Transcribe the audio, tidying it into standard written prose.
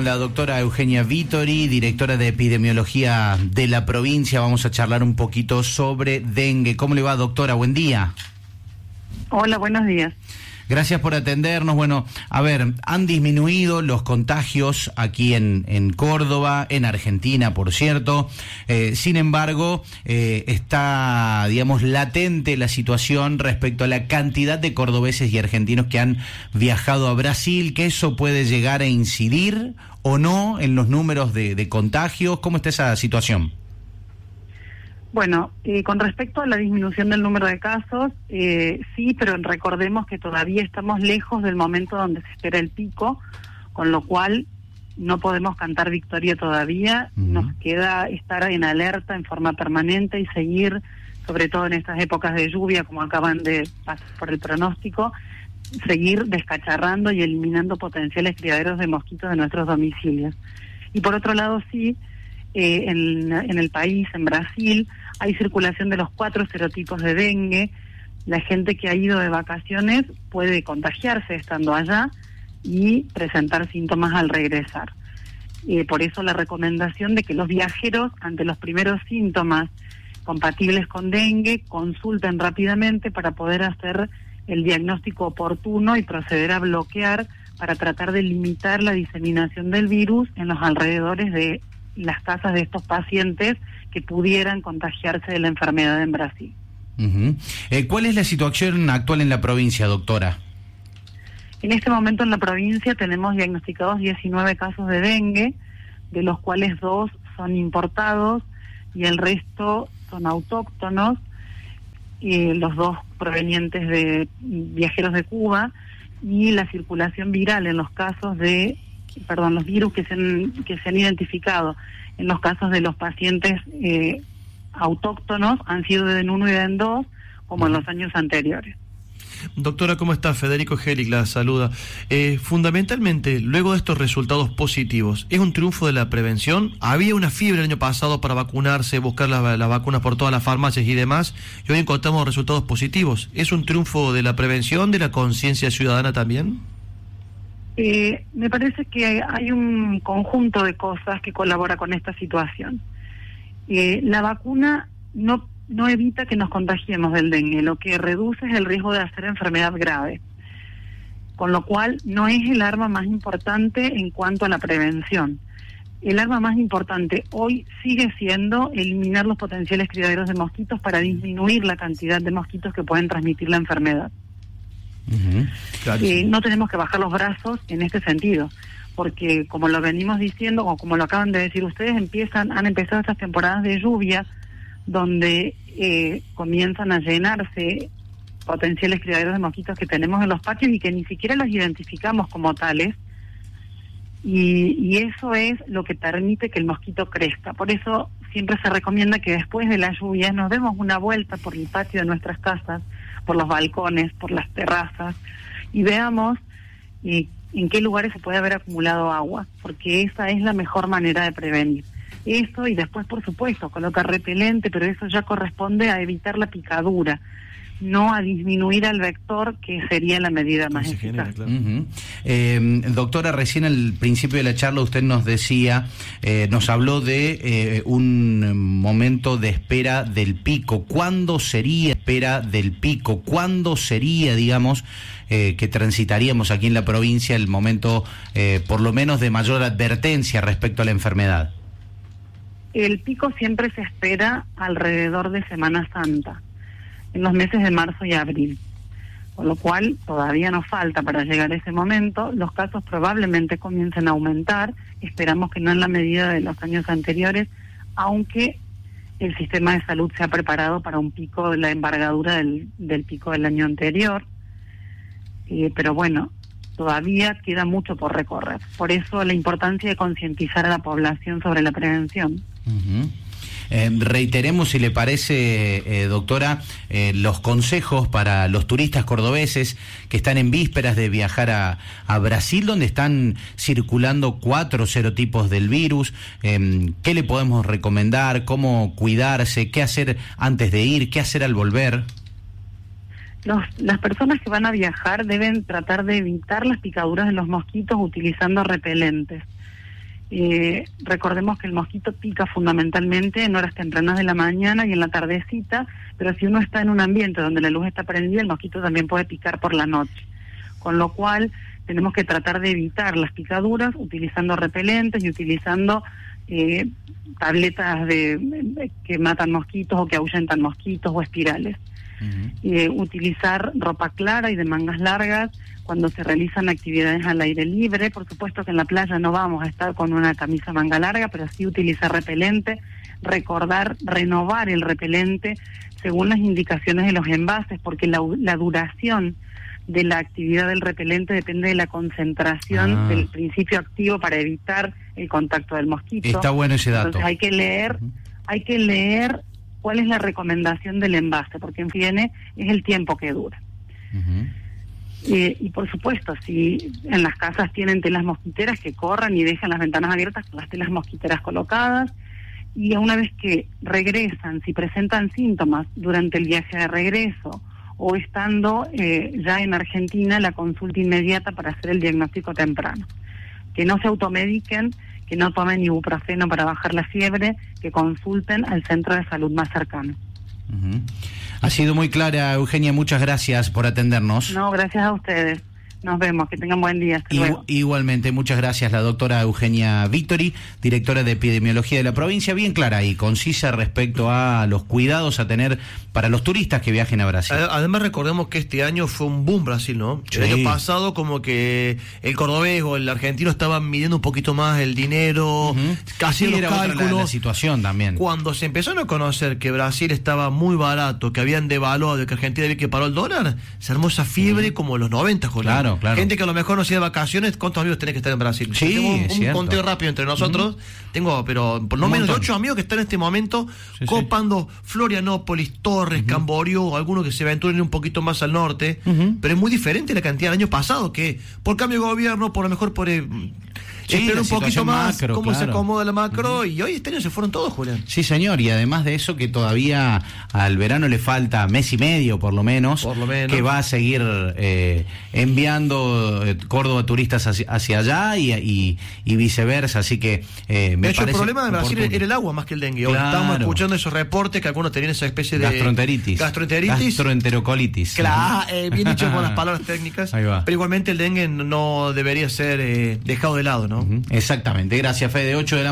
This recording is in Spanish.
con la doctora Eugenia Vittori, directora de epidemiología de la provincia. Vamos a charlar un poquito sobre dengue. ¿Cómo le va, doctora? Buen día. Hola, buenos días. Gracias por atendernos. Bueno, a ver, han disminuido los contagios aquí en Córdoba, en Argentina, por cierto. Sin embargo, está, digamos, latente la situación respecto a la cantidad de cordobeses y argentinos que han viajado a Brasil, que eso puede llegar a incidir o no en los números de contagios. ¿Cómo está esa situación? Bueno, con respecto a la disminución del número de casos, sí, pero recordemos que todavía estamos lejos del momento donde se espera el pico, con lo cual no podemos cantar victoria todavía. Nos queda estar en alerta en forma permanente y seguir, sobre todo en estas épocas de lluvia, como acaban de pasar por el pronóstico, seguir descacharrando y eliminando potenciales criaderos de mosquitos de nuestros domicilios. Y por otro lado, sí, en el país, en Brasil, hay circulación de los 4 serotipos de dengue. La gente que ha ido de vacaciones puede contagiarse estando allá y presentar síntomas al regresar. Por eso la recomendación de que los viajeros, ante los primeros síntomas compatibles con dengue, consulten rápidamente para poder hacer el diagnóstico oportuno y proceder a bloquear para tratar de limitar la diseminación del virus en los alrededores de las casas de estos pacientes que pudieran contagiarse de la enfermedad en Brasil. ¿Cuál es la situación actual en la provincia, doctora? En este momento en la provincia tenemos diagnosticados 19 casos de dengue, de los cuales 2 son importados y el resto son autóctonos, los 2 provenientes de viajeros de Cuba, y la circulación viral en los casos de los virus que se han identificado en los casos de los pacientes autóctonos han sido de en 1 y de en 2, como en los años anteriores. Doctora, ¿cómo está? Federico Gelic la saluda. Fundamentalmente, luego de estos resultados positivos, ¿es un triunfo de la prevención? Había una fiebre el año pasado para vacunarse, buscar las vacunas por todas las farmacias y demás, y hoy encontramos resultados positivos. ¿Es un triunfo de la prevención, de la conciencia ciudadana también? Me parece que hay un conjunto de cosas que colabora con esta situación. La vacuna no evita que nos contagiemos del dengue, lo que reduce es el riesgo de hacer enfermedad grave, con lo cual no es el arma más importante en cuanto a la prevención. El arma más importante hoy sigue siendo eliminar los potenciales criaderos de mosquitos para disminuir la cantidad de mosquitos que pueden transmitir la enfermedad. Claro. No tenemos que bajar los brazos en este sentido, porque como lo venimos diciendo, o como lo acaban de decir ustedes, han empezado estas temporadas de lluvia donde comienzan a llenarse potenciales criaderos de mosquitos que tenemos en los patios y que ni siquiera los identificamos como tales, y eso es lo que permite que el mosquito crezca. Por eso siempre se recomienda que después de las lluvias nos demos una vuelta por el patio de nuestras casas, por los balcones, por las terrazas, y veamos en qué lugares se puede haber acumulado agua, porque esa es la mejor manera de prevenir. Eso, y después, por supuesto, colocar repelente, pero eso ya corresponde a evitar la picadura, no a disminuir al vector, que sería la medida más eficaz. Claro. Doctora, recién al principio de la charla usted nos decía, nos habló de un momento de espera del pico. ¿Cuándo sería espera del pico? ¿Cuándo sería, digamos, que transitaríamos aquí en la provincia el momento, por lo menos, de mayor advertencia respecto a la enfermedad? El pico siempre se espera alrededor de Semana Santa, en los meses de marzo y abril, con lo cual todavía nos falta para llegar a ese momento. Los casos probablemente comiencen a aumentar, esperamos que no en la medida de los años anteriores, aunque el sistema de salud se ha preparado para un pico de la envergadura del pico del año anterior, pero bueno, todavía queda mucho por recorrer. Por eso la importancia de concientizar a la población sobre la prevención. Reiteremos, si le parece, doctora, los consejos para los turistas cordobeses que están en vísperas de viajar a Brasil, donde están circulando 4 serotipos del virus. ¿Qué le podemos recomendar? ¿Cómo cuidarse? ¿Qué hacer antes de ir? ¿Qué hacer al volver? Las personas que van a viajar deben tratar de evitar las picaduras de los mosquitos utilizando repelentes. Recordemos que el mosquito pica fundamentalmente en horas tempranas de la mañana y en la tardecita, pero si uno está en un ambiente donde la luz está prendida, el mosquito también puede picar por la noche. Con lo cual tenemos que tratar de evitar las picaduras utilizando repelentes y utilizando tabletas que matan mosquitos o que ahuyentan mosquitos o espirales. Utilizar ropa clara y de mangas largas cuando se realizan actividades al aire libre. Por supuesto que en la playa no vamos a estar con una camisa manga larga, pero sí utilizar repelente, recordar renovar el repelente según las indicaciones de los envases, porque la duración de la actividad del repelente depende de la concentración del principio activo para evitar el contacto del mosquito. Está bueno ese dato. Entonces hay que leer cuál es la recomendación del envase, porque en fin es el tiempo que dura. Y por supuesto, si en las casas tienen telas mosquiteras, que corran y dejan las ventanas abiertas con las telas mosquiteras colocadas, y una vez que regresan, si presentan síntomas durante el viaje de regreso o estando ya en Argentina, la consulta inmediata para hacer el diagnóstico temprano. Que no se automediquen, que no tomen ibuprofeno para bajar la fiebre, que consulten al centro de salud más cercano. Ha sido muy clara, Eugenia, muchas gracias por atendernos. No, gracias a ustedes. Nos vemos, que tengan buen día. Hasta luego. Igualmente, muchas gracias, la doctora Eugenia Vittori, directora de Epidemiología de la provincia, bien clara y concisa respecto a los cuidados a tener para los turistas que viajen a Brasil. Además, recordemos que este año fue un boom Brasil, ¿no? Sí. El año pasado como que el cordobés o el argentino estaban midiendo un poquito más el dinero, casi los cálculos. La situación también. Cuando se empezaron a conocer que Brasil estaba muy barato, que habían devaluado, de que Argentina había que paró el dólar, se armó esa fiebre como en los 90, Julián. Claro. Gente que a lo mejor no se de vacaciones, ¿cuántos amigos tenés que estar en Brasil? Sí, tengo un conteo rápido entre nosotros, tengo, pero por lo menos 8 amigos que están en este momento copando Florianópolis, Torres, Camboriú, algunos que se aventuren un poquito más al norte, pero es muy diferente la cantidad del año pasado, que por cambio de gobierno, por lo mejor por esperar un poquito más macro, cómo se acomoda la macro, y hoy este año se fueron todos, Julián. Sí, señor, y además de eso que todavía al verano le falta mes y medio por lo menos. Que va a seguir enviando Córdoba turistas hacia allá y viceversa, así que me de hecho parece el problema de Brasil era el agua más que el dengue. Claro. Estábamos escuchando esos reportes que algunos tenían esa especie de gastroenterocolitis. Claro, bien dicho con las palabras técnicas. Pero igualmente el dengue no debería ser dejado de lado, ¿no? Exactamente, gracias, Fede. 8 de la